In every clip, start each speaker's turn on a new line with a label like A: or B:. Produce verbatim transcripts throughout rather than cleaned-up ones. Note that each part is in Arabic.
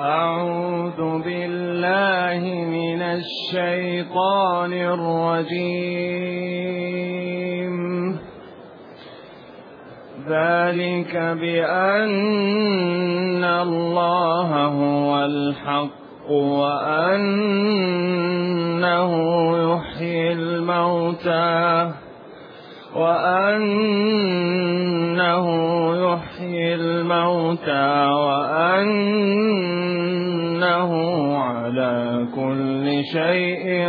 A: أعوذ بالله من الشيطان الرجيم. ذلك بأن الله هو الحق وأنه يحيي الموتى وأنه يحيي الموتى وأنه على كل شيء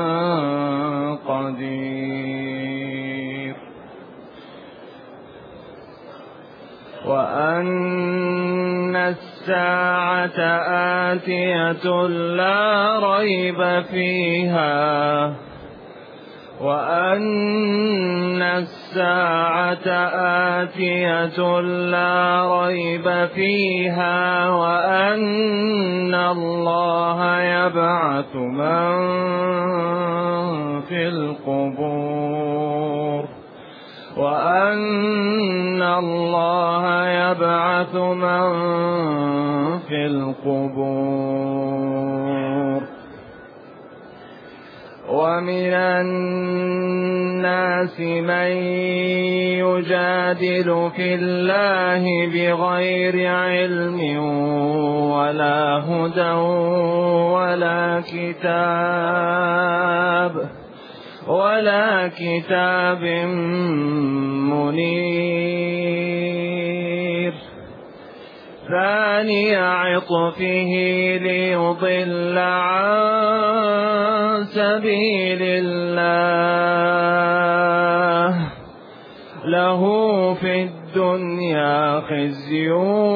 A: قدير، وأن الساعة آتية لا ريب فيها وأن الساعة آتية لا ريب فيها وأن الله يبعث من في القبور وأن الله يبعث من في القبور. ومن الناس من يجادل في الله بغير علم ولا هدى ولا كتاب ولا كتاب منير، ثاني عطفه ليضل عن سبيل الله، له في الدنيا خزي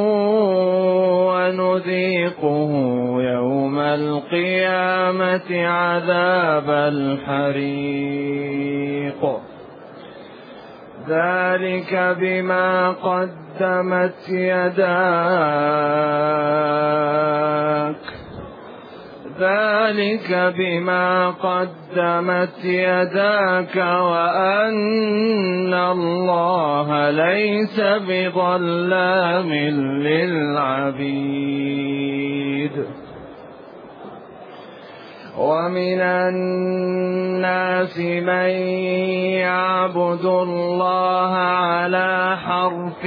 A: ونذيقه يوم القيامة عذاب الحريق. ذلك بما قدمت يداك ذلك بما قدمت يداك وأن الله ليس بظلام للعبيد. ومن الناس من يعبد الله على حرف،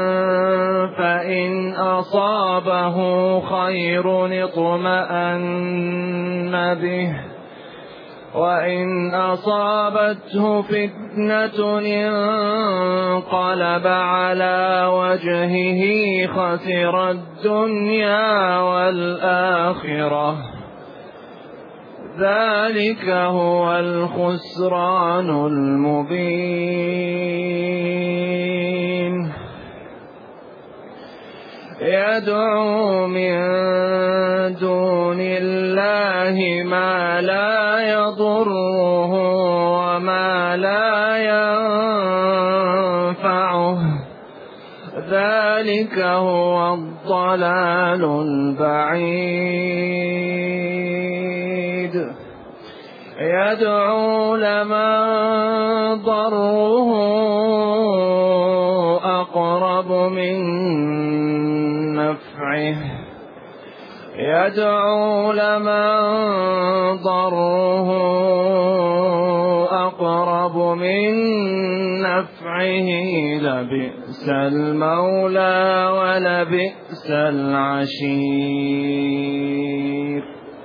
A: فإن أصابه خير اطمأن به وإن أصابته فتنة انقلب على وجهه خسر الدنيا والآخرة. ذلك هو الخسران المبين. يدعو من دون الله ما لا يضره وما لا ينفعه، ذلك هو الضلال البعيد. يدعو لمن ضره أقرب من نفعه يدعو لمن ضره أقرب من نفعه لبئس المولى ولبئس العشير.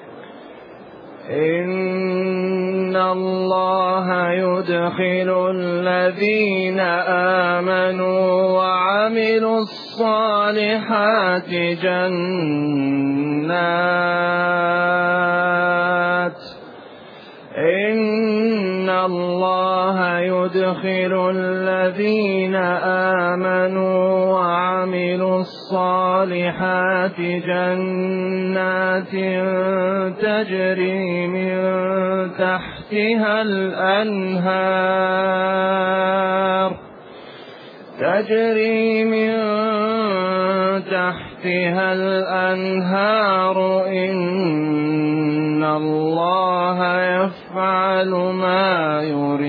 A: إن الله يدخل الذين آمنوا وعملوا الصالحات جنات إن الله يدخل الذين آمنوا وعملوا الصالحات جنات تجري من تحتها الأنهار تجري من تحتها الأنهار إن الله يفعل ما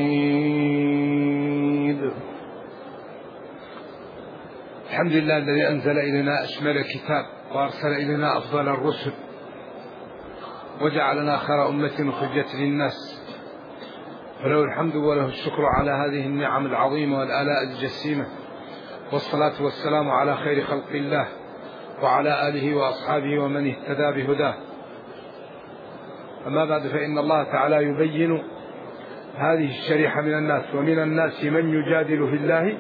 A: يريد.
B: الحمد لله الذي أنزل إلينا أشمل كتاب وأرسل إلينا أفضل الرسل وجعلنا خير أمة أخرجت للناس، فله الحمد وله الشكر على هذه النعم العظيمة والآلاء الجسيمة، والصلاة والسلام على خير خلق الله وعلى آله وأصحابه ومن اهتدى بهداه. أما بعد، فإن الله تعالى يبين هذه الشريحة من الناس: ومن الناس من يجادل في الله،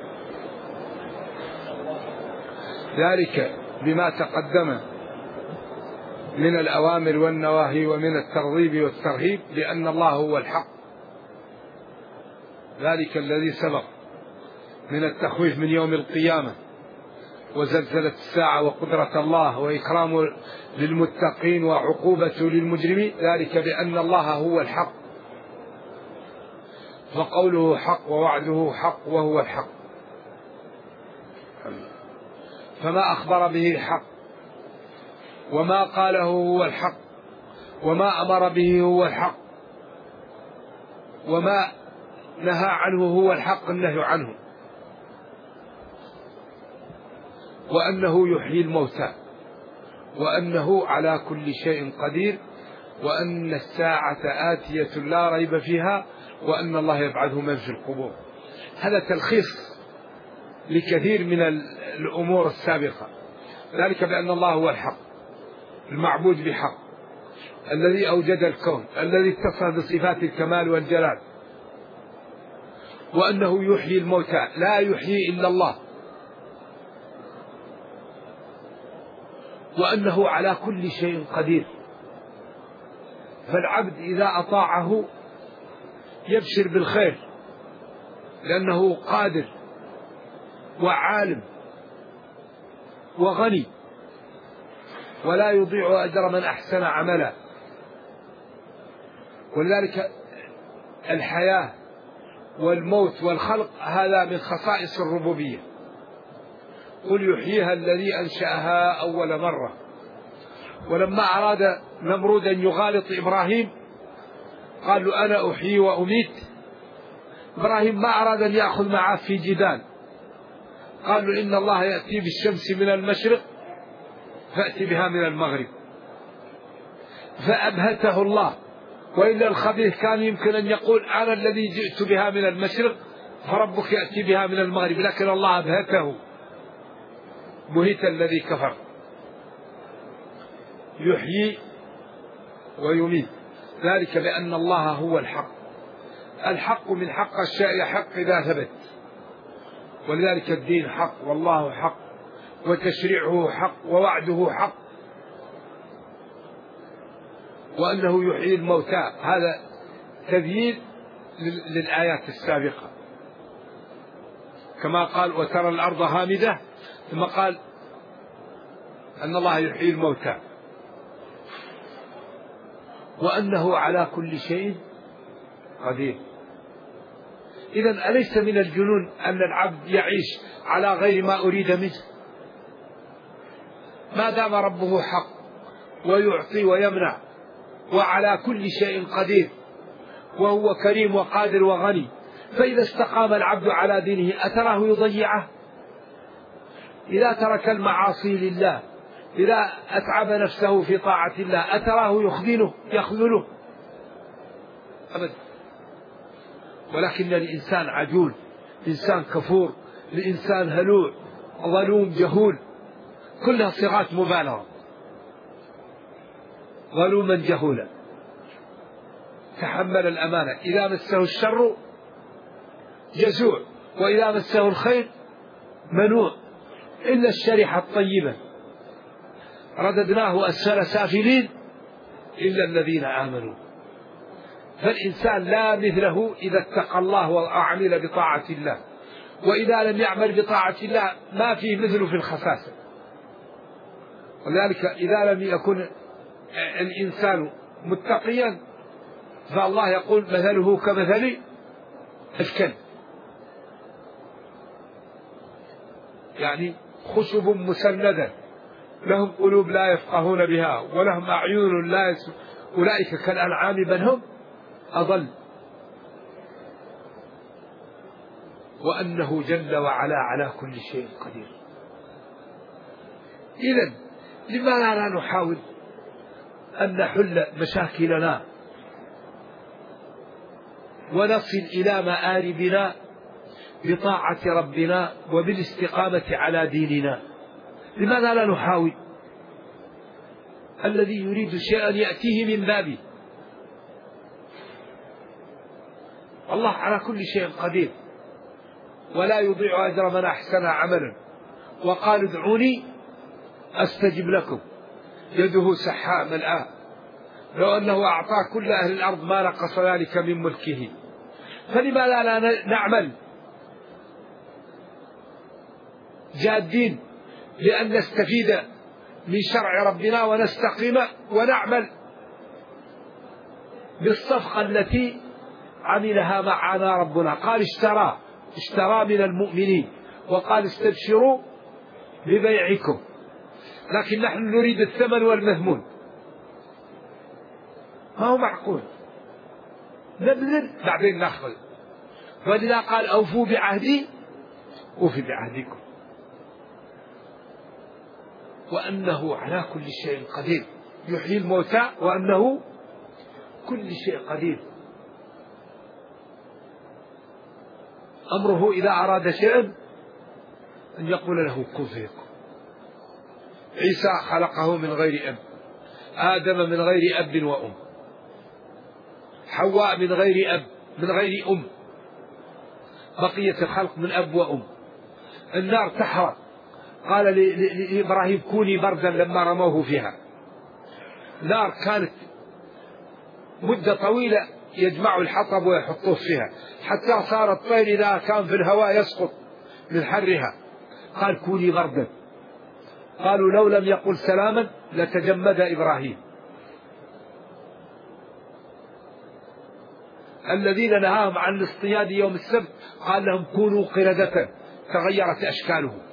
B: ذلك بما تقدم من الأوامر والنواهي ومن الترغيب والترهيب بأن الله هو الحق، ذلك الذي سبق من التخويف من يوم القيامة وزلزلة الساعة وقدرة الله وإكرام للمتقين وعقوبة للمجرمين، ذلك بأن الله هو الحق، فقوله حق ووعده حق وهو الحق، فما أخبر به حق، وما قاله هو الحق، وما أمر به هو الحق، وما نهى عنه هو الحق النهي عنه، وأنه يحيي الموتى، وأنه على كل شيء قدير، وأن الساعة آتية لا ريب فيها، وأن الله يبعث من في القبور. هذا تلخيص لكثير من الأمور السابقة، ذلك بأن الله هو الحق المعبود بحق، الذي أوجد الكون، الذي اتصف بصفات الكمال والجلال، وأنه يحيي الموتى، لا يحيي إلا الله، وأنه على كل شيء قدير. فالعبد إذا أطاعه يبشر بالخير، لأنه قادر وعالم وغني، ولا يضيع أجر من أحسن عملا. ولذلك الحياة والموت والخلق هذا من خصائص الربوبية. قل يحييها الذي أنشأها أول مرة. ولما أراد نمرود أن يغالط إبراهيم قال له أنا أحيي وأميت، إبراهيم ما أراد أن يأخذ معه في جدال، قال له إن الله يأتي بالشمس من المشرق فأتي بها من المغرب، فأبهته الله. وإلا الخبيث كان يمكن أن يقول أنا الذي جئت بها من المشرق فربك يأتي بها من المغرب، لكن الله أبهته، بهت الذي كفر. يحيي ويميت، ذلك بأن الله هو الحق. الحق من حق الشيء حق إذا ثبت، ولذلك الدين حق، والله حق، وتشريعه حق، ووعده حق، وأنه يحيي الموتى. هذا تبيين للآيات السابقة، كما قال وترى الأرض هامدة، ثم قال أن الله يحيي الموتى، وأنه على كل شيء قدير. إذن أليس من الجنون أن العبد يعيش على غير ما أريد منه؟ ما دام ربه حق ويعطي ويمنع وعلى كل شيء قدير، وهو كريم وقادر وغني، فإذا استقام العبد على دينه أتراه يضيعه؟ إذا ترك المعاصي لله، إذا أتعب نفسه في طاعة الله، أتراه يخذله يخذله؟ أبدا. ولكن الإنسان عجول، إنسان كفور، الإنسان هلوع، ظلوم، جهول، كلها صيغات مبالغة. ظلوما جهولا، تحمل الأمانة، إذا مسه الشر جزوع، وإذا مسه الخير منوع، إلا الشريحة الطيبة رددناه أسفل سافلين إلا الذين آمنوا. فالإنسان لا مثله إذا اتقى الله وعمل بطاعة الله، وإذا لم يعمل بطاعة الله ما فيه مثله في الخساسة. ولذلك إذا لم يكن الإنسان متقيا فالله يقول مثله كمثل الكلب، يعني خشب مسندة لهم قلوب لا يفقهون بها ولهم أعين لا يسمعون، أولئك كالأنعام بل هم أضل. وأنه جل وعلا على كل شيء قدير. إذن لماذا لا نحاول أن نحل مشاكلنا ونصل إلى مآربنا بطاعة ربنا وبالاستقامة على ديننا؟ لماذا لا نحاول؟ الذي يريد شيئا يأتيه من بابه. الله على كل شيء قدير ولا يضيع أجر من أحسن عملا. وقال ادعوني أستجب لكم، يده سحاء ملآه، لو أنه أعطى كل أهل الأرض ما نقص ذلك من ملكه. فلماذا لا نعمل جادين لأن نستفيد من شرع ربنا ونستقيم ونعمل بالصفقة التي عملها معنا ربنا؟ قال اشترى اشترى من المؤمنين وقال استبشروا ببيعكم، لكن نحن نريد الثمن والمثمون. ما هو معقول، نبذل بعدين نأخذ. ولذا قال أوفوا بعهدي أوفي بعهدكم، وأنه على كل شيء قدير، يحيي الموتى وأنه كل شيء قدير. أمره إذا أراد شيئا أن يقول له كن فيكون. عيسى خلقه من غير أب، آدم من غير أب وأم، حواء من غير أب من غير أم، بقية الخلق من أب وأم. النار تحرق، قال لإبراهيم كوني بردا لما رموه فيها. نار كانت مدة طويلة يجمع الحطب ويحطوه فيها حتى صار الطير إذا كان في الهواء يسقط من حرها. قال كوني بردا. قالوا لو لم يقل سلاما لتجمد إبراهيم. الذين نهاهم عن الاصطياد يوم السبت قال لهم كونوا قردة، تغيرت أشكالهم.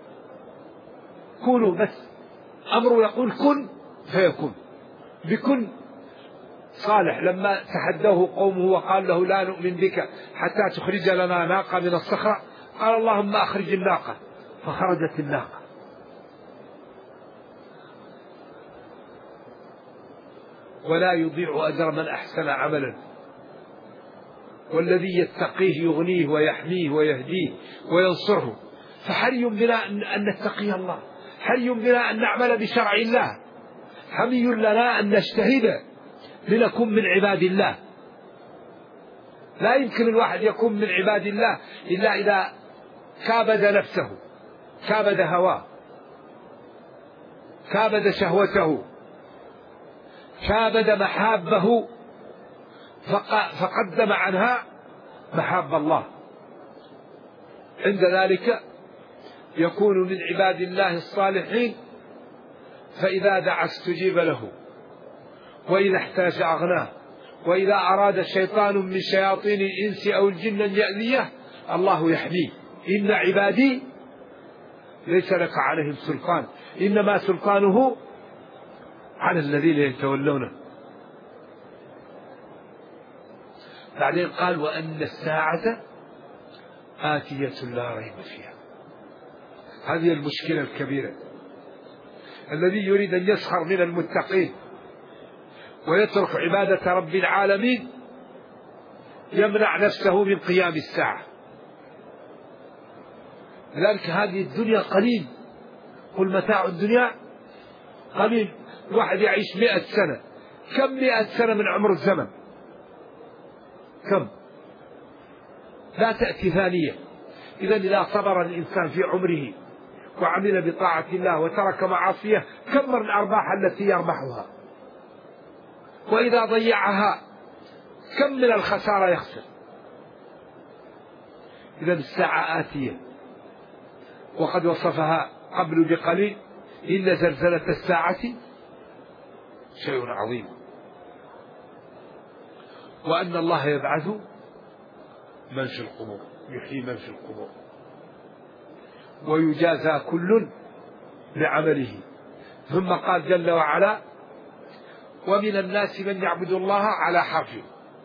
B: كونوا بس، أمره يقول كن فيكون. بكن صالح لما تحدوه قومه وقال له لا نؤمن بك حتى تخرج لنا ناقة من الصخرة، قال اللهم أخرج الناقة، فخرجت الناقة. ولا يضيع أجر من أحسن عملا. والذي يتقيه يغنيه ويحميه ويهديه وينصره. فحري بنا أن نتقي الله، حري بنا أن نعمل بشرع الله، حمي لنا أن نجتهد لنكون من عباد الله. لا يمكن الواحد يكون من عباد الله إلا إذا كابد نفسه، كابد هواه، كابد شهوته، كابد محابه، فقدم عنها محاب الله. عند ذلك يكون من عباد الله الصالحين. فإذا دعا استجيب له، وإذا احتاج أغناه، وإذا أراد الشيطان من شياطين الإنس أو الجن أن يأذيه الله يحميه. إن عبادي ليس لك عليهم سلطان، إنما سلطانه على الذين يتولونه. بعدين قال وأن الساعة آتية لا ريب فيها. هذه المشكلة الكبيرة. الذي يريد أن يسخر من المتقين ويترك عبادة رب العالمين يمنع نفسه من قيام الساعة. لذلك هذه الدنيا قليل، قل متاع الدنيا قليل. واحد يعيش مئة سنة، كم مئة سنة من عمر الزمن؟ كم؟ لا تأتي ثانية. إذا إذا صبر الإنسان في عمره وعمل بطاعة الله وترك معاصيه كم من الأرباح التي يربحها، وإذا ضيعها كم من الخسارة يخسر. إذا الساعة آتية، وقد وصفها قبل بقليل إن زلزلة الساعة شيء عظيم، وأن الله يبعث من في القبور، يحيي من في القبور، ويجازى كل بعمله. ثم قال جل وعلا ومن الناس من يعبد الله على حرفه،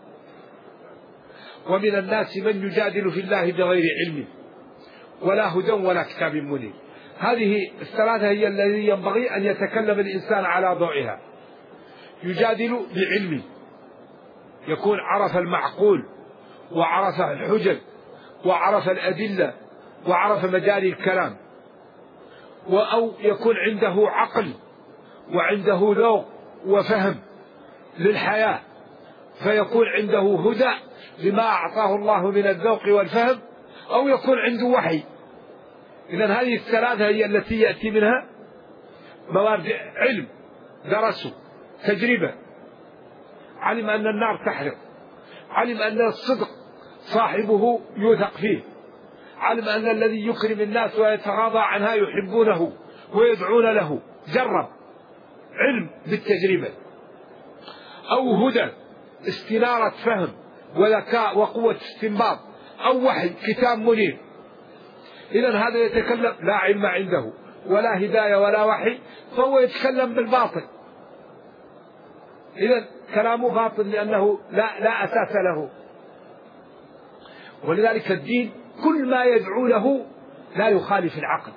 B: ومن الناس من يجادل في الله بغير علم ولا هدى ولا كتاب منير. هذه الثلاثة هي الذي ينبغي أن يتكلم الإنسان على ضوئها. يجادل بعلم، يكون عرف المعقول وعرف الحجج وعرف الأدلة وعرف مجاري الكلام، أو يكون عنده عقل وعنده ذوق وفهم للحياة، فيكون عنده هدى لما أعطاه الله من الذوق والفهم، أو يكون عنده وحي. إذن هذه الثلاثة هي التي يأتي منها موارد علم، درسه، تجربة، علم أن النار تحرق، علم أن الصدق صاحبه يوثق فيه، علم أن الذي يكرم الناس ويتغاضى عنها يحبونه ويدعون له، جرب، علم بالتجربة. أو هدى، استنارة فهم وذكاء وقوة استنباط، أو وحي، كتاب منير. إذن هذا يتكلم لا علم عنده ولا هداية ولا وحي، فهو يتكلم بالباطل. إذن كلامه باطل لأنه لا, لا أساس له. ولذلك الدين كل ما يدعو له لا يخالف العقل.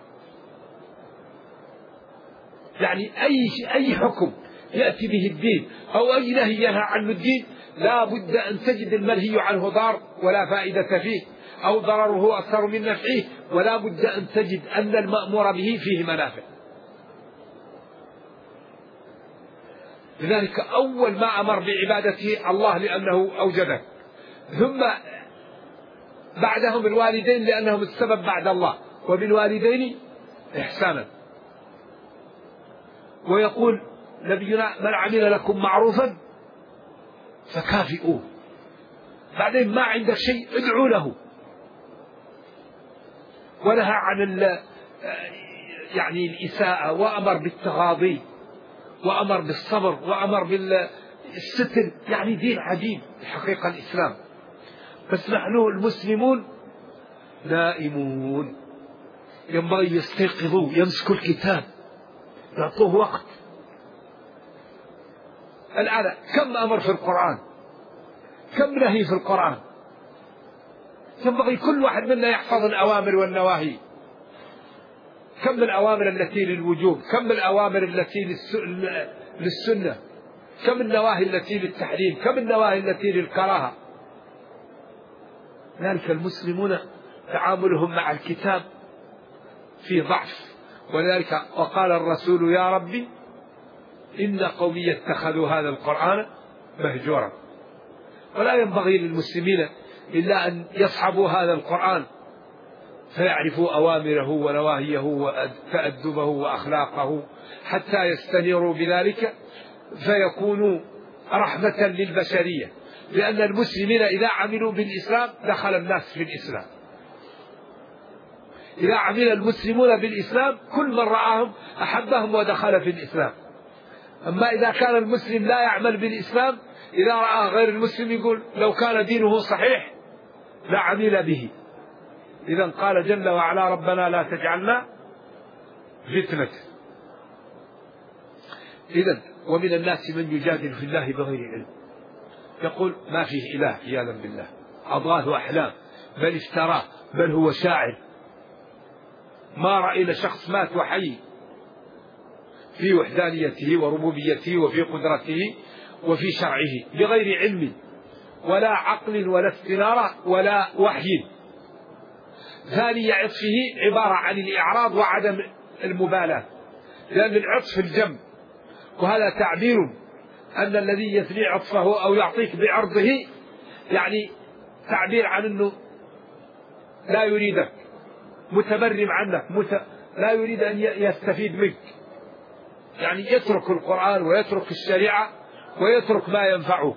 B: يعني أي أي حكم يأتي به الدين أو أي نهي ينهى عنه الدين لا بد أن تجد المنهي عنه ضار ولا فائدة فيه، أو ضرره أكثر من نفعه، ولا بد أن تجد أن المأمور به فيه منافع. لذلك أول ما أمر بعبادته الله لأنه أوجده، ثم بعدهم الوالدين لأنهم السبب بعد الله، وبالوالدين إحسانا. ويقول نبينا من عمل لكم معروفا فكافئوه. بعدين ما عندك شيء ادعوا له. ونهى عن يعني الإساءة، وأمر بالتغاضي، وأمر بالصبر، وأمر بالستر. يعني دين عجيب الحقيقة الإسلام. بس نحن المسلمون نائمون، ينبغي يستيقظوا، يمسكوا الكتاب، يعطوه وقت. الآن كم أمر في القرآن، كم نهي في القرآن. ينبغي كل واحد منا يحفظ الأوامر والنواهي. كم من الأوامر التي للوجوب، كم من الأوامر التي للسنة، كم النواهي التي للتحريم، كم النواهي التي للكراهة. ذلك المسلمون تعاملهم مع الكتاب في ضعف. ولذلك وقال الرسول يا ربي إن قومي اتخذوا هذا القرآن مهجورا. ولا ينبغي للمسلمين إلا أن يصحبوا هذا القرآن فيعرفوا أوامره ونواهيه وتأدبه وأخلاقه، حتى يستنيروا بذلك فيكونوا رحمة للبشرية. لأن المسلمين إذا عملوا بالإسلام دخل الناس في الإسلام. إذا عمل المسلمون بالإسلام كل من رآهم أحبهم ودخل في الإسلام. أما إذا كان المسلم لا يعمل بالإسلام، إذا رأى غير المسلم يقول لو كان دينه صحيح لعمل به. إذا قال جل وعلا ربنا لا تجعلنا فتنة. إذا ومن الناس من يجادل في الله بغير علم، يقول ما فيه إله عياذا بالله، أضغاث أحلام، بل افتراه، بل هو شاعر. ما رأينا شخص مات وحي في وحدانيته وربوبيته وفي قدرته وفي شرعه بغير علم ولا عقل ولا استنارة ولا وحي. ثاني عطفه عبارة عن الإعراض وعدم المبالاة، لأن العطف الجم، وهذا تعبير أن الذي يثني عطفه أو يعطيك بعرضه يعني تعبير عن أنه لا يريدك، متبرم عنك، مت... لا يريد أن يستفيد منك. يعني يترك القرآن ويترك الشريعة ويترك ما ينفعه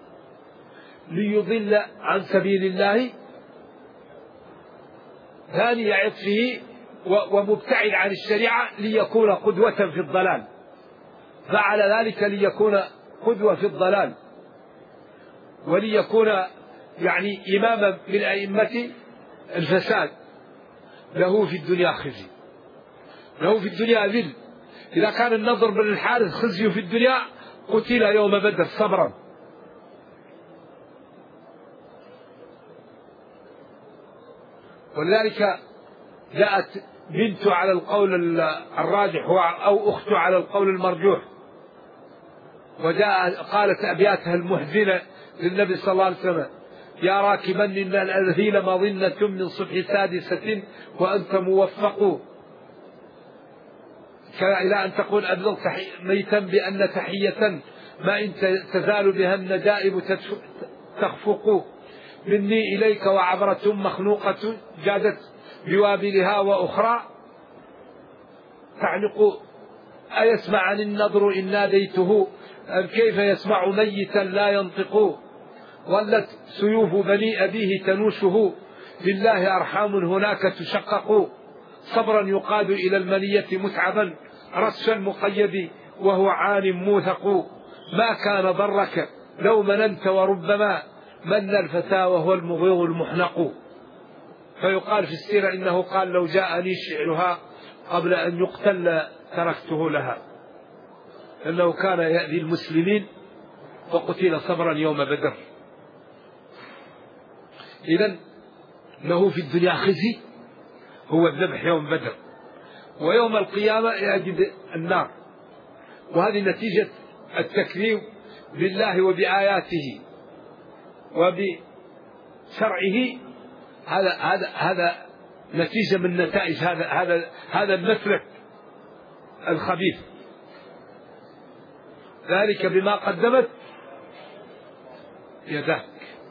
B: ليضل عن سبيل الله. ثاني عطفه ومبتعد عن الشريعة ليكون قدوة في الضلال، فعل ذلك ليكون قدوة في الضلال، وليكون يعني إماما من أئمة الفساد. له في الدنيا خزي، له في الدنيا ذل. إذا كان النضر بن الحارث خزي في الدنيا قتل يوم بدر صبرا. ولذلك جاءت بنت على القول الراجح أو أخت على القول المرجوح، وجاء قالت أبياتها المحزنة للنبي صلى الله عليه وسلم: يا راكبا إن الأذهيل مظنة من صبح سادسة وأنت موفق، إلى أن تقول أبلغ ميتا بأن تحية ما إن تزال بها النجائب تخفق، مني إليك وعبرة مخنوقة جادت بوابلها وأخرى تعلق، أيسمعني النضر إن ناديته أم كيف يسمع ميتا لا ينطق، ظلت سيوف بني أبيه تنوشه لله أرحام هناك تشقق، صبرا يقاد إلى المنية متعبا رس المقيد وهو عان موثق، ما كان ضرك لو مننت وربما من الفتى وهو المغيظ المحنق. فيقال في السيرة إنه قال: لو جاءني شعرها قبل أن يقتل تركته لها، لأنه كان يأذي المسلمين وقتل صبرا يوم بدر. إذن له في الدنيا خزي هو الذبح يوم بدر، ويوم القيامة يجد النار، وهذه نتيجة التكذيب بالله وبآياته وبشرعه. هذا هذا هذا نتيجة من نتائج هذا هذا هذا المسلك الخبيث، ذلك بما قدمت يداك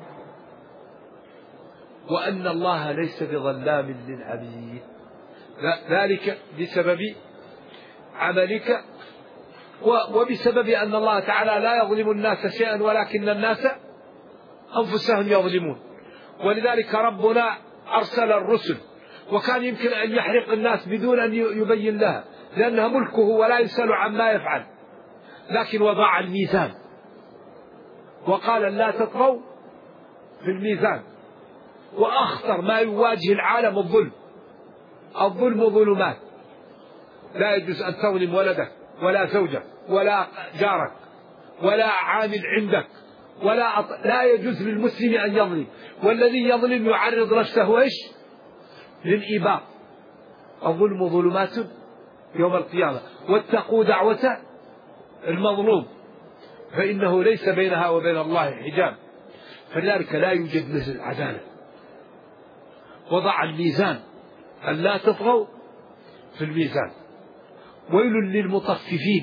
B: وأن الله ليس بظلام للعبيد، ذلك بسبب عملك وبسبب أن الله تعالى لا يظلم الناس شيئا ولكن الناس أنفسهم يظلمون. ولذلك ربنا أرسل الرسل، وكان يمكن أن يحرق الناس بدون أن يبين لها، لأنها ملكه ولا يسأل عما يفعل، لكن وضع الميزان وقال: لا تطغوا في الميزان. وأخطر ما يواجه العالم الظلم، الظلم ظلمات، لا يجوز أن تظلم ولدك ولا زوجك ولا جارك ولا عامل عندك، ولا أط... لا يجوز للمسلم أن يظلم، والذي يظلم يعرض نفسه إيش؟ للإباء. الظلم ظلمات يوم القيامة، واتقوا دعوة المظلوم فإنه ليس بينها وبين الله حجاب، فلذلك لا يوجد مثل العدالة. وضع الميزان أن لا تطغوا في الميزان. ويل للمطففين،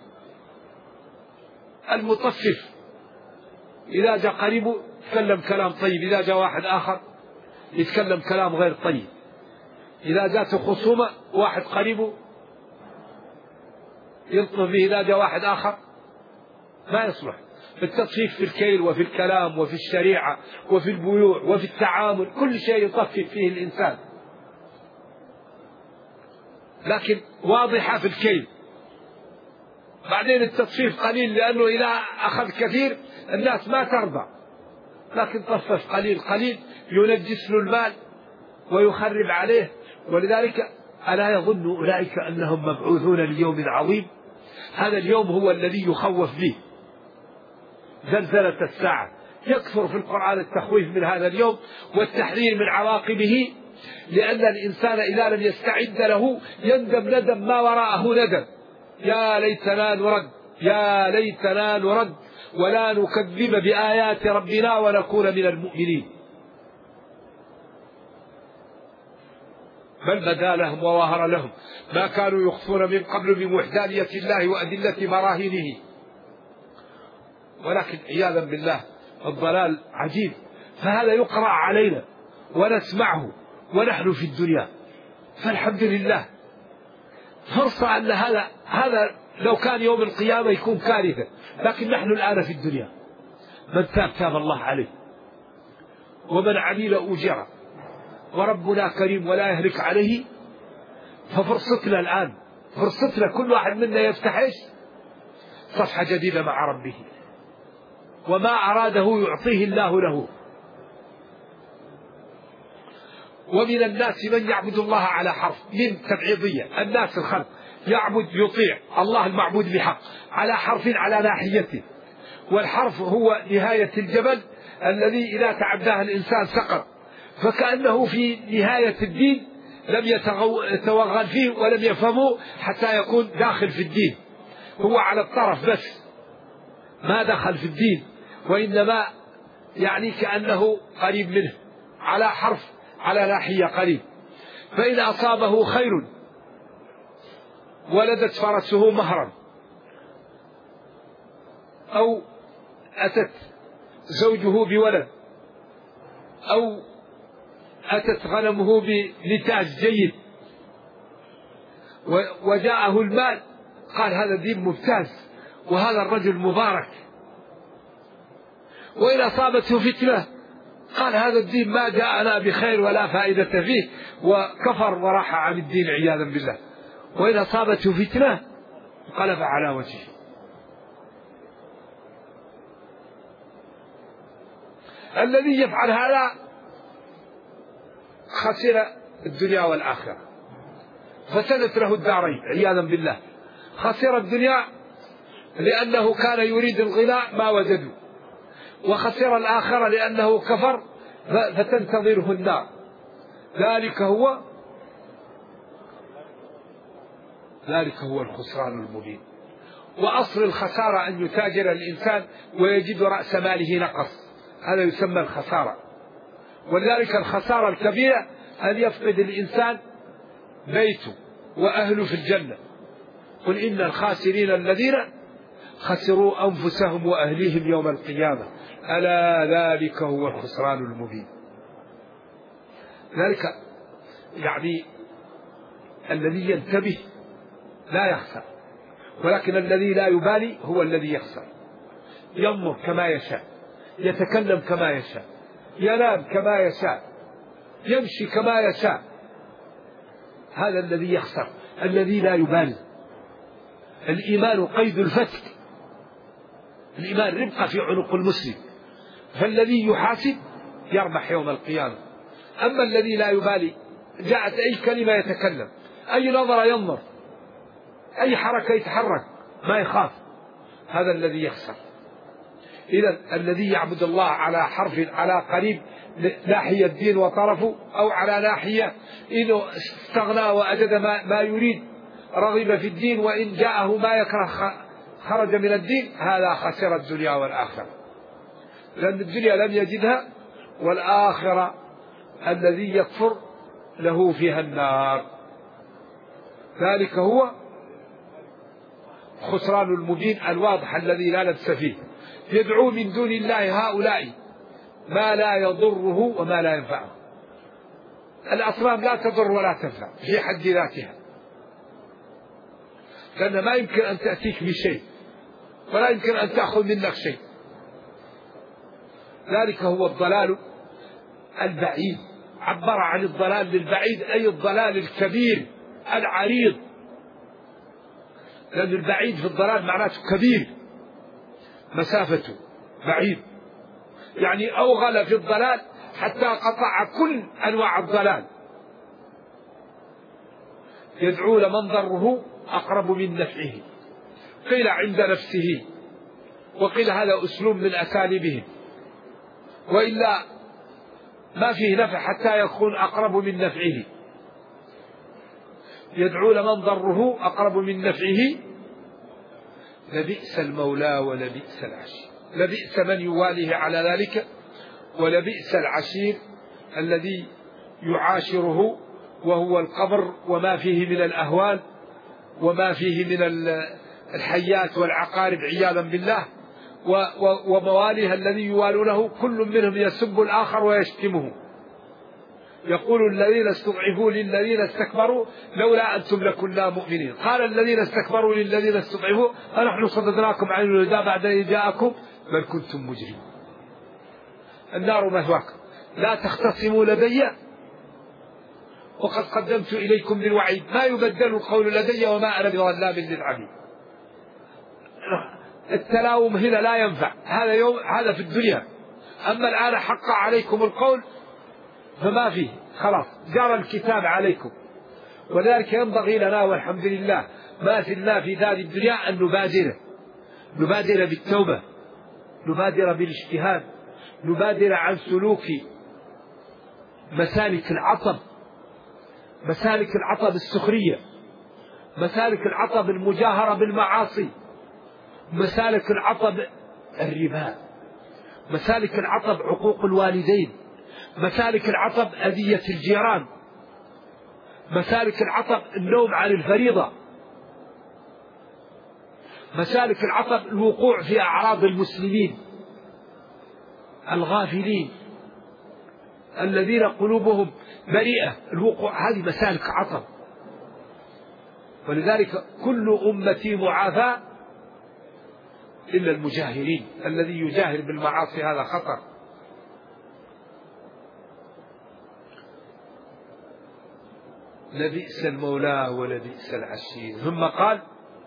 B: المطفف إذا جاء قريبه يتكلم كلام طيب، إذا جاء واحد آخر يتكلم كلام غير طيب، إذا جاءت خصومة واحد قريبه يلطف به، إذا جاء واحد آخر ما يصلح. التطفيف في الكيل وفي الكلام وفي الشريعة وفي البيوع وفي التعامل، كل شيء يطفف فيه الإنسان، لكن واضحة في الكيل. بعدين التطفيف قليل، لأنه إذا أخذ كثير الناس ما ترضى، لكن طفف قليل قليل ينجس له المال ويخرب عليه. ولذلك ألا يظن أولئك أنهم مبعوثون ليوم عظيم؟ هذا اليوم هو الذي يخوف به، زلزلة الساعة. يكثر في القرآن التخويف من هذا اليوم والتحذير من عواقبه، لأن الإنسان إذا لم يستعد له يندم ندم ما وراءه ندم. يا ليتنا نرد، يا ليتنا نرد ولا نكذب بآيات ربنا ونكون من المؤمنين. بل بدا لهم وظهر لهم ما كانوا يخفون من قبل من وحدانية الله وأدلة براهينه. ولكن عياذا بالله الضلال عجيب، فهذا يقرأ علينا ونسمعه ونحن في الدنيا، فالحمد لله فرصة أن هذا هذا لو كان يوم القيامة يكون كارثة، لكن نحن الآن في الدنيا، من تاب تاب الله عليه ومن عمل أجر، وربنا كريم ولا يهلك عليه. ففرصتنا الآن، فرصتنا كل واحد منا يفتح صفحة جديدة مع ربه، وما أراده يعطيه الله له. ومن الناس من يعبد الله على حرف، من تبعيضية، الناس الخلق يعبد يطيع الله المعبود بحق على حرف على ناحيته، والحرف هو نهاية الجبل الذي إذا تعداه الإنسان سقط، فكأنه في نهاية الدين لم يتوغل فيه ولم يفهمه حتى يكون داخل في الدين، هو على الطرف بس ما دخل في الدين، وإنما يعني كأنه قريب منه على حرف على ناحية قريب. فإن أصابه خير ولدت فرسه مهرا، أو أتت زوجه بولد، أو أتت غنمه بنتاج جيد وجاءه المال، قال هذا دين ممتاز وهذا الرجل مبارك. وإن أصابته فتنة قال هذا الدين ما جاءنا بخير ولا فائدة فيه، وكفر وراح عن الدين عياذا بالله. وإن أصابته فتنة انقلب على وجهه. الذي يفعل هذا خسر الدنيا والآخرة، فسدت له الدارين عياذا بالله. خسر الدنيا لأنه كان يريد الغناء ما وجدوا، وخسر الآخرة لأنه كفر فتنتظره النار. ذلك هو ذلك هو الخسران المبين. وأصل الخسارة أن يتاجر الإنسان ويجد رأس ماله نقص، هذا يسمى الخسارة. ولذلك الخسارة الكبيرة أن يفقد الإنسان بيته وأهله في الجنة. قل إن الخاسرين الذين خسروا أنفسهم وأهليهم يوم القيامة ألا ذلك هو الخسران المبين. ذلك يعني الذي ينتبه لا يخسر، ولكن الذي لا يبالي هو الذي يخسر. ينظر كما يشاء، يتكلم كما يشاء، ينام كما يشاء، يمشي كما يشاء، هذا الذي يخسر، الذي لا يبالي. الإيمان قيد الفتك، الإيمان ربقة في عنق المسلم، فالذي يحاسب يربح يوم القيامة. أما الذي لا يبالي جاءت أي كلمة يتكلم، أي نظرة ينظر، أي حركة يتحرك ما يخاف، هذا الذي يخسر. إذا الذي يعبد الله على حرف على قريب ناحية الدين وطرفه، أو على ناحية إنه استغنى وأجد ما, ما يريد، رغب في الدين وإن جاءه ما يكره خرج من الدين، هذا خسر الدنيا والآخرة، لأن الدنيا لم يجدها، والآخرة الذي يكفر له فيها النار. ذلك هو خسران المبين الواضح الذي لا لبس فيه. يدعو من دون الله هؤلاء ما لا يضره وما لا ينفعه. الأصنام لا تضر ولا تنفع في حد ذاتها، لأن ما يمكن أن تأتيك بشيء ولا يمكن أن تأخذ منك شيء. ذلك هو الضلال البعيد. عبر عن الضلال للبعيد أي الضلال الكبير العريض، لأن البعيد في الضلال معناته كبير، مسافته بعيد، يعني أوغل في الضلال حتى قطع كل أنواع الضلال. يدعو لمن ضره أقرب من نفعه، قيل عند نفسه، وقيل هذا أسلوب من أساليبهم، وإلا ما فيه نفع حتى يكون أقرب من نفعه. يدعو لمن ضره أقرب من نفعه لبئس المولى ولبئس العشير. لبئس من يواليه على ذلك، ولبئس العشير الذي يعاشره، وهو القبر وما فيه من الأهوال وما فيه من الحيات والعقارب عياذا بالله، ومواليها الذي يوالونه كل منهم يسب الآخر ويشتمه. يقول الذين استضعفوا للذين استكبروا لولا أنتم لكنا مؤمنين. قال الذين استكبروا للذين استضعفوا أنحن صددناكم عن الهدى بعد إذ جاءكم بل كنتم مجرمين. النار مثواكم لا تختصموا لدي وقد قدمت إليكم بالوعيد ما يبدل القول لدي وما أنا بظلام للعبيد. التلاوم هنا لا ينفع، هذا يوم هذا في الدنيا، أما الآن حق عليكم القول فما فيه، خلاص جرى الكتاب عليكم. ولذلك ينبغي لنا والحمد لله ما زلنا في دار الدنيا أن نبادر نبادر بالتوبة، نبادر بالاجتهاد، نبادر عن سلوك مسالك العطب مسالك العطاء بالسخرية، مسالك العطاء بالمجاهرة بالمعاصي، مسالك العطاء بالربا، مسالك العطاء بعقوق الوالدين، مسالك العطاء بأذية الجيران، مسالك العطاء النوم عن الفريضة، مسالك العطاء الوقوع في أعراض المسلمين الغافلين الذين قلوبهم بريئة، الوقوع هذه مسالك عطاء. ولذلك كل أمتي معافى إلا المجاهرين، الذي يجاهر بالمعاصي هذا خطر. لبئس المولى ولبئس العشير. ثم قال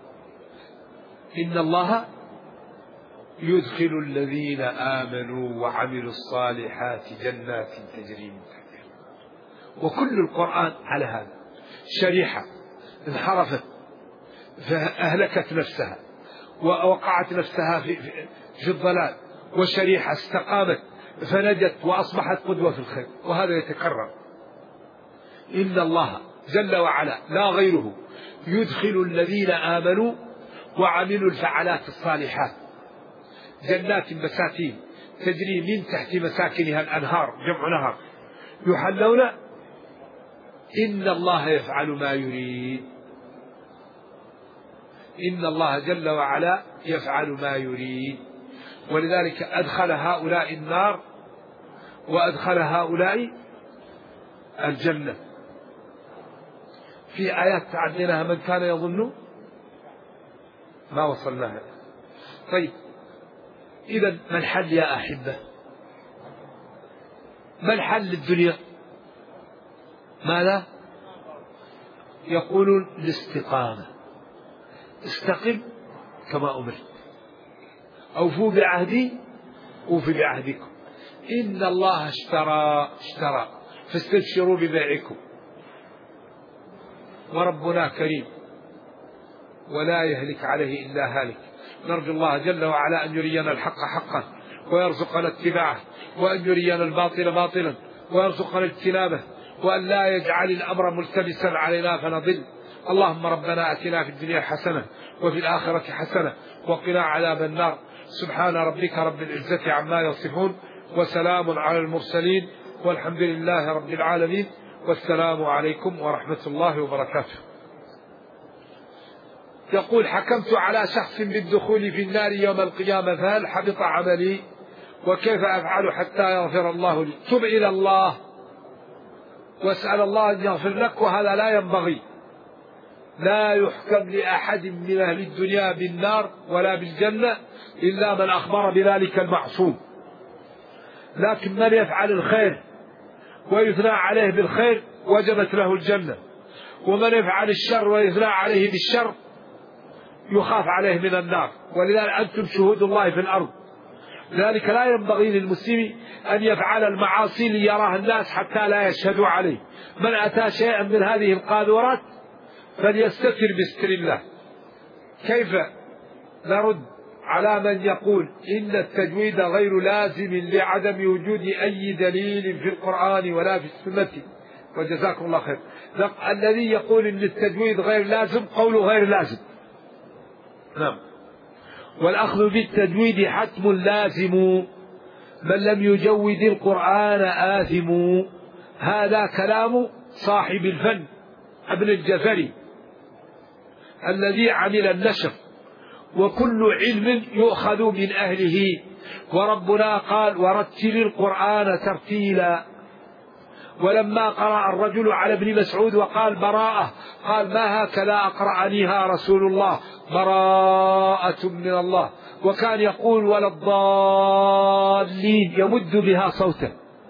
B: إن الله يدخل الذين آمنوا وعملوا الصالحات جنات تجري من تحتها. وكل القرآن على هذا. شريحة انحرفت فأهلكت نفسها ووقعت نفسها في, في الضلال، وشريحة استقامت فنجت وأصبحت قدوة في الخير، وهذا يتكرر. إن الله جل وعلا لا غيره يدخل الذين آمنوا وعملوا الفعالات الصالحات جنات بساتين تجري من تحت مساكنها الأنهار، جمع نهر، يحلون. إن الله يفعل ما يريد. إن الله جل وعلا يفعل ما يريد. ولذلك أدخل هؤلاء النار وأدخل هؤلاء الجنة. في آيات تعديناها من كان يظن ما وصلناها. طيب إذا ما الحل يا أحبة؟ ما الحل للدنيا؟ ماذا؟ يقولون الاستقامة. استقم كما أمرت، أوفوا بعهدي أوف بعهدكم، إن الله اشترى اشترى فاستبشروا ببيعكم، وربنا كريم ولا يهلك عليه إلا هالك. نرجو الله جل وعلا أن يرينا الحق حقا ويرزقنا اتباعه، وأن يرينا الباطل باطلا ويرزقنا اجتنابه، وأن لا يجعل الأمر ملتبسا علينا فنضل. اللهم ربنا أتنا في الدنيا حسنة وفي الآخرة حسنة وقنا عذاب النار. سبحان ربك رب العزة عما يصفون، وسلام على المرسلين، والحمد لله رب العالمين، والسلام عليكم ورحمة الله وبركاته. يقول: حكمت على شخص بالدخول في النار يوم القيامة، فهل حبط عملي؟ وكيف أفعل حتى يغفر الله لي؟ تب إلى الله واسأل الله أن يغفر لك، وهذا لا ينبغي. لا يحكم لأحد من أهل الدنيا بالنار ولا بالجنة إلا من أخبر بذلك المعصوم. لكن من يفعل الخير ويثنى عليه بالخير وجبت له الجنة، ومن يفعل الشر ويثنى عليه بالشر يخاف عليه من النار. ولذلك أنتم شهود الله في الأرض. ذلك لا ينبغي للمسلم أن يفعل المعاصي ليراها الناس حتى لا يشهدوا عليه. من أتى شيئا من هذه القاذورات فليستتر بستر الله. كيف نرد على من يقول إن التجويد غير لازم لعدم وجود أي دليل في القرآن ولا في السنة؟ وجزاكم الله خير. الذي يقول إن التجويد غير لازم قوله غير لازم. نعم. والأخذ بالتجويد حتم لازم، من لم يجود القرآن آثم. هذا كلام صاحب الفن ابن الجزري الذي عمل النشر. وكل علم يؤخذ من أهله، وربنا قال: ورتل القرآن ترتيلا. ولما قرأ الرجل على ابن مسعود وقال براءة، قال: ما هكذا أقرأنيها رسول الله، براءة من الله. وكان يقول: ولا الضالين، يمد بها صوته.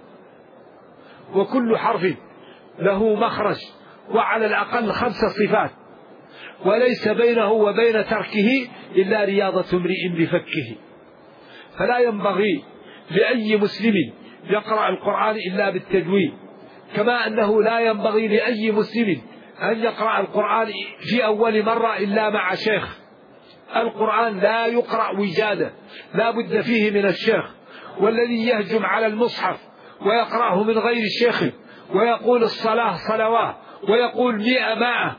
B: وكل حرف له مخرج وعلى الأقل خمس صفات، وليس بينه وبين تركه إلا رياضة امرئ بفكه. فلا ينبغي لأي مسلم يقرأ القرآن إلا بالتجويد، كما أنه لا ينبغي لأي مسلم أن يقرأ القرآن في أول مرة إلا مع شيخ. القرآن لا يقرأ وجادة، لا بد فيه من الشيخ. والذي يهجم على المصحف ويقرأه من غير شيخ ويقول الصلاة صلوات ويقول مئة مائة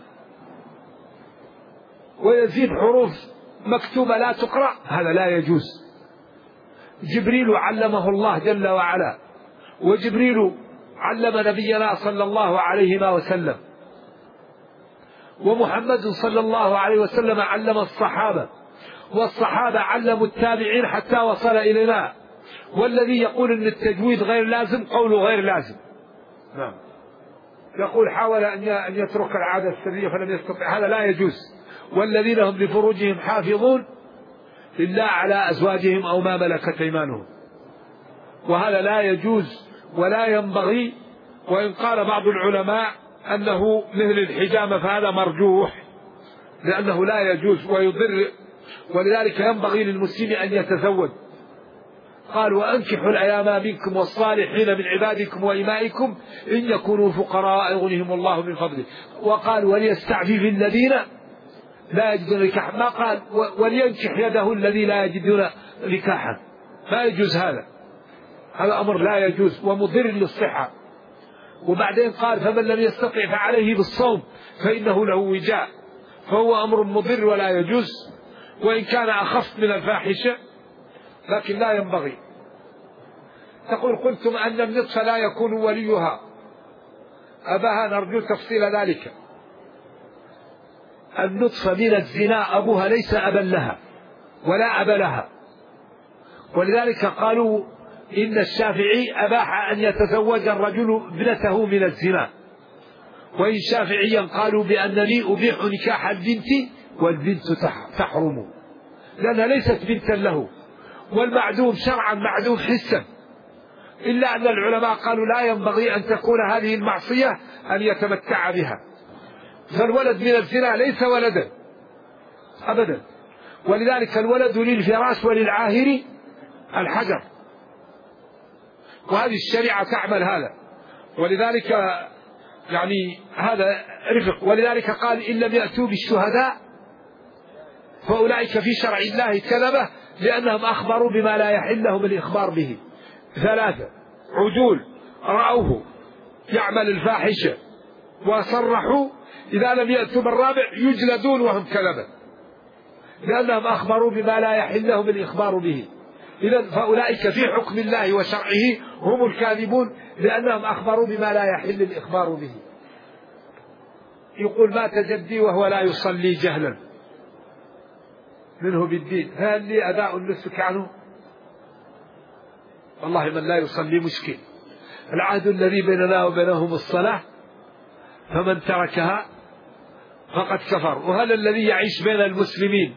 B: ويزيد حروف مكتوبة لا تقرأ، هذا لا يجوز. جبريل علمه الله جل وعلا، وجبريل علم نبينا صلى الله عليه وسلم، ومحمد صلى الله عليه وسلم علم الصحابة، والصحابة علموا التابعين حتى وصل إلينا. والذي يقول أن التجويد غير لازم قوله غير لازم. نعم. يقول حاول أن يترك العادة السرية فلم يستطع، هذا لا يجوز. والذين هم لفروجهم حافظون إلا على أزواجهم أو ما ملكت أيمانهم، وهذا لا يجوز ولا ينبغي. وإن قال بعض العلماء أنه مثل الحجامة فهذا مرجوح، لأنه لا يجوز ويضر، ولذلك ينبغي للمسلم أن يتزوج. قال وأنكحوا الأيام منكم والصالحين من عبادكم وإمائكم إن يكونوا فقراء يغنيهم الله من فضله. وقال وليستعفف الذين لا يجدون نكاحا، ما قال ولينكح يده الذي لا يجدون نكاحا، ما يجوز هذا، هذا أمر لا يجوز ومضر للصحة. وبعدين قال فمن لم يستطع فعليه بالصوم فإنه له وجاء، فهو أمر مضر ولا يجوز، وإن كان أخف من الفاحشة لكن لا ينبغي. تقول قلتم أن النطفة لا يكون وليها أباها، نرجو تفصيل ذلك. النطفة من الزنا أبوها ليس أبا لها ولا أب لها، ولذلك قالوا إن الشافعي أباح أن يتزوج الرجل ابنته من الزنا، وإن شافعيا قالوا بأنني أبيح نكاح البنت والبنت تحرم لأنها ليست بنتا له، والمعدوم شرعا معدوم حسا، إلا أن العلماء قالوا لا ينبغي أن تكون هذه المعصية أن يتمتع بها. فالولد من الزنا ليس ولدا أبدا، ولذلك الولد للفراش وللعاهر الحجر، وهذه الشريعة تعمل هذا، ولذلك يعني هذا رفق. ولذلك قال إن لم يأتوا بالشهداء فأولئك في شرع الله كذبة، لأنهم أخبروا بما لا يحل لهم الإخبار به. ثلاثة عدول رأوه يعمل الفاحشة وصرحوا، إذا لم يأتوا بالرابع يجلدون وهم كذبة، لأنهم أخبروا بما لا يحل لهم الإخبار به. إذن فأولئك في حكم الله وشرعه هم الكاذبون، لأنهم أخبروا بما لا يحل الإخبار به. يقول مات جدي وهو لا يصلي جهلا منه بالدين، هل لي أداء النسك عنه؟ والله من لا يصلي مشكل. العهد الذي بيننا وبينهم الصلاة، فمن تركها فقد كفر. وهل الذي يعيش بين المسلمين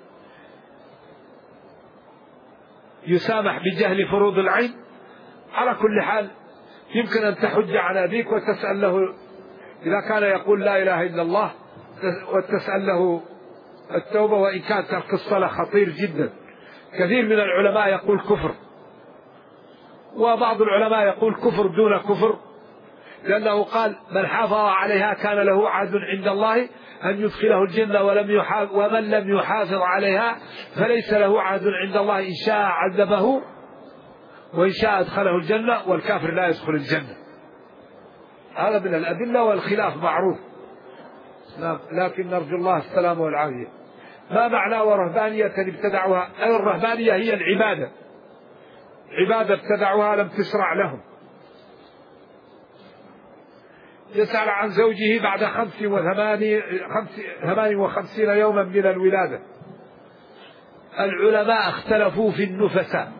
B: يسامح بجهل فروض العين؟ على كل حال يمكن أن تحج على أبيك وتسأل له إذا كان يقول لا إله إلا الله، وتسأل له التوبة، وإن كان ترك الصلاة خطير جدا. كثير من العلماء يقول كفر، وبعض العلماء يقول كفر دون كفر، لأنه قال من حافظ عليها كان له عهد عند الله أن يدخله الجنة، ولم يحافظ ومن لم يحافظ عليها فليس له عهد عند الله، إن شاء عذبه وإن شاء أدخله الجنة، والكافر لا يدخل الجنة. هذا من الأدلة والخلاف معروف، لكن نرجو الله السلام والعافية. ما معنى ورهبانية ابتدعوها؟ أي الرهبانية هي العبادة، عبادة ابتدعوها لم تشرع لهم. يسأل عن زوجه بعد خمس وثمان وخمسين يوما من الولادة. العلماء اختلفوا في النفساء،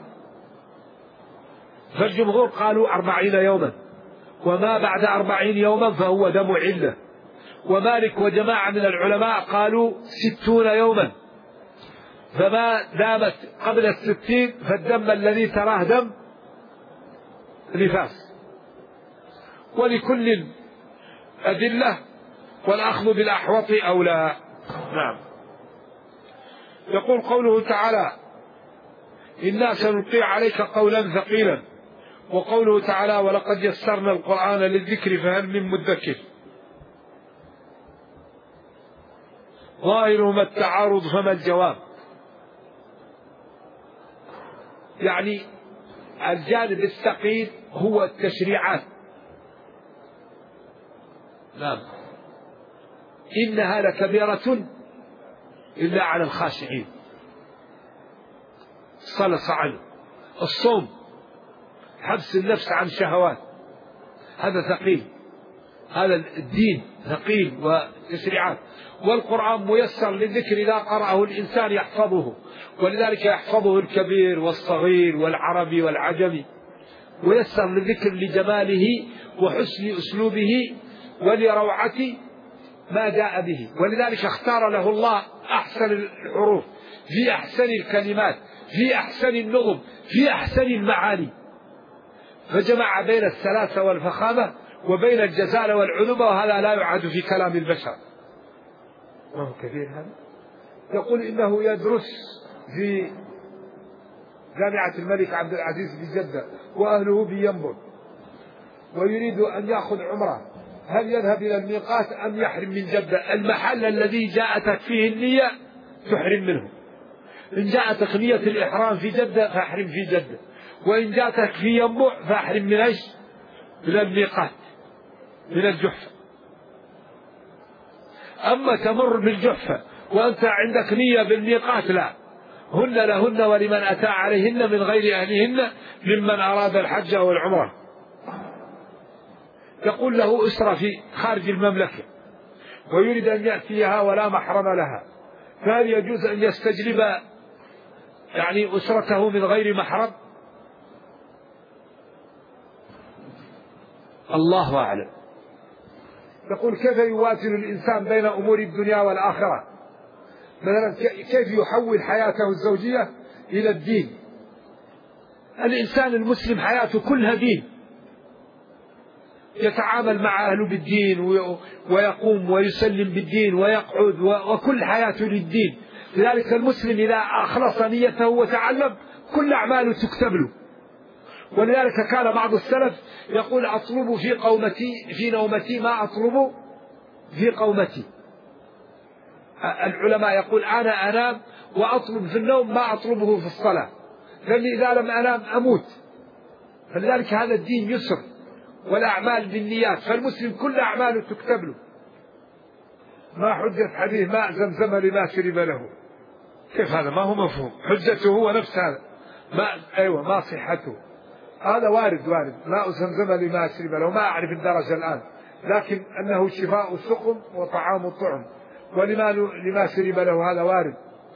B: فالجمهور قالوا أربعين يوما، وما بعد أربعين يوما فهو دم علة. ومالك وجماعة من العلماء قالوا ستون يوما، فما دامت قبل الستين فالدم الذي تراه دم نفاس. ولكل أدلة، والأخذ بالأحوط أولى. نعم. يقول قوله تعالى إنا سنلقي عليك قولا ثقيلا، وقوله تعالى ولقد يسرنا القرآن للذكر فهل من مدكر. ظاهرهما التعارض، فما الجواب؟ يعني الجانب الثقيل هو التشريعات. نعم. إنها لكبيرة إلا على الخاشعين. الصلاة صعب، الصوم، حبس النفس عن شهوات، هذا ثقيل، هذا الدين ثقيل وتشريعات. والقرآن ميسر للذكر إذا قرأه الإنسان يحفظه، ولذلك يحفظه الكبير والصغير والعربي والعجمي، ويسر للذكر لجماله وحسن أسلوبه ولروعة ما جاء به. ولذلك اختار له الله أحسن الحروف في أحسن الكلمات في أحسن النظم في أحسن المعاني، فجمع بين السلاسة والفخامة وبين الجزالة والعذوبة، وهذا لا يعد في كلام البشر. ما هو كثير هذا؟ يقول إنه يدرس في جامعة الملك عبد العزيز بجدة وأهله بينبع، ويريد أن يأخذ عمره، هل يذهب إلى الميقات أم يحرم من جدة؟ المحل الذي جاءتك فيه النية تحرم منه. إن جاءتك نية الإحرام في جدة فاحرم في جدة، وإن جاءتك في ينبع فاحرم من إيش؟ من الميقات، من الجحفة. أما تمر بالجحفة وأنت عندك نية بالميقات لا، هن لهن ولمن أتى عليهن من غير أهلهن ممن أراد الحج أو العمرة. يقول له أسرة في خارج المملكة ويريد أن يأتيها ولا محرم لها، فهل يجوز أن يستجلب يعني أسرته من غير محرم؟ الله أعلم. يقول كيف يوازن الإنسان بين أمور الدنيا والآخرة؟ مثلا كيف يحول حياته الزوجية إلى الدين؟ الإنسان المسلم حياته كلها دين، يتعامل مع أهله بالدين ويقوم ويسلم بالدين ويقعد وكل حياته للدين. لذلك المسلم إذا أخلص نيته وتعلم كل أعماله تكتب له. ولذلك كان بعض السلف يقول أطلب في قومتي في نومتي ما أطلب في قومتي. العلماء يقول أنا أنام وأطلب في النوم ما أطلبه في الصلاة، لأني إذا لم أنام أموت. فلذلك هذا الدين يسر، والأعمال بالنيات، فالمسلم كل أعماله تكتب له. ما حجة حديث ماء زمزم لما شرب له؟ كيف هذا؟ ما هو مفهوم. حجته هو نفس هذا ماء، أيوة ما صحته، هذا وارد وارد ماء زمزم لما شرب له، ما أعرف الدرجة الآن، لكن أنه شفاء السقم وطعام الطعم، ولما لما شرب له هذا وارد.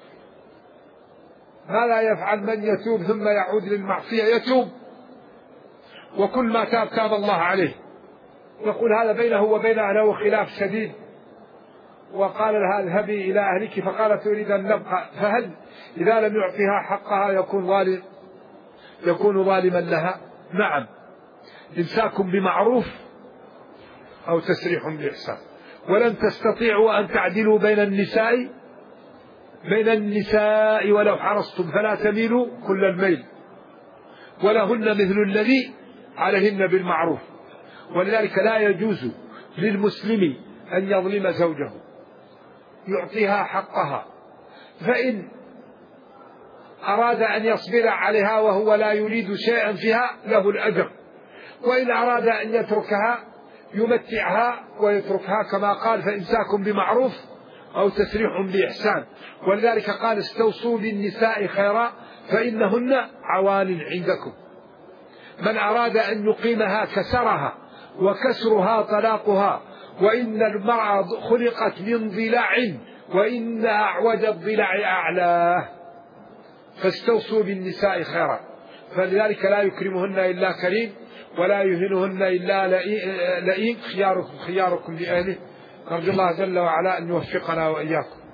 B: ماذا يفعل من يتوب ثم يعود للمعصية؟ يتوب، وكل ما تاب تاب الله عليه. يقول هذا بينه وبين أهله خلاف شديد، وقال لها اذهبي إلى أهلك، فقالت أريد أن نبقى، فهل إذا لم يعطيها حقها يكون ظالم يكون ظالما لها؟ نعم، إمساك بمعروف أو تسريح بإحسان. ولن تستطيعوا أن تعدلوا بين النساء بين النساء ولو حرصتم فلا تميلوا كل الميل، ولهن مثل الذي عليهن بالمعروف. ولذلك لا يجوز للمسلم أن يظلم زوجه، يعطيها حقها، فإن أراد أن يصبر عليها وهو لا يريد شيئا فيها له الأجر، وإن أراد أن يتركها يمتعها ويتركها كما قال فإمساك بمعروف أو تسريح بإحسان. ولذلك قال استوصوا بالنساء خيرا فإنهن عوان عندكم. من أراد أن يقيمها كسرها، وكسرها طلاقها، وإن المرأة خلقت من ضلع وإن أعوج الضلع أعلاه، فاستوصوا بالنساء خيرا. فلذلك لا يكرمهن إلا كريم ولا يهنهن إلا لئيم. خياركم خياركم لأهله. نرجو الله جل وعلا أن يوفقنا وإياكم.